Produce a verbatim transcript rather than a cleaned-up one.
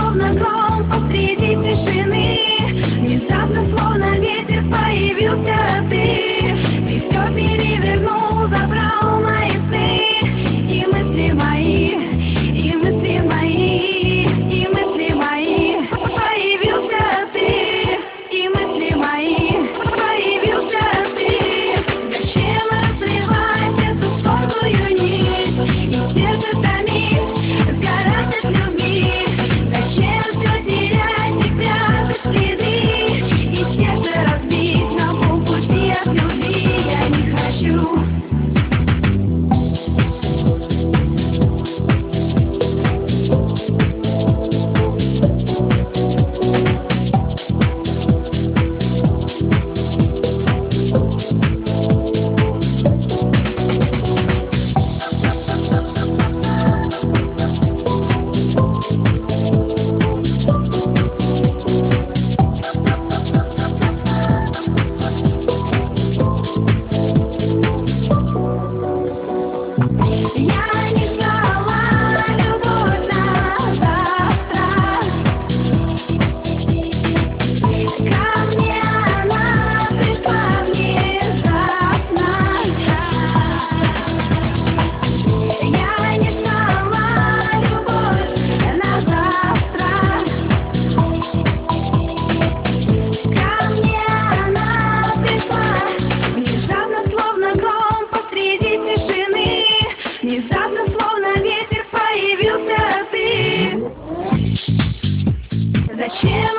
словно гром посреди тишины. Внезапно, словно ветер, появился ты. Ты все перевернул, забрал мои сны. И мысли мои, и мысли мои, и мысли мои. Появился ты, и мысли мои. Появился ты. Зачем разрывать эту тонкую нить? И сердце томит, сгорать от любви. Зачем все терять и прятать следы? И сердце разбить на полпути от любви я не хочу. Я не ждала любовь на завтра. Ко мне она пришла внезапно. Я не ждала любовь на завтра. Ко мне она пришла внезапно, словно гром посреди тишины. Внезапно, словно ветер, появился ты. Зачем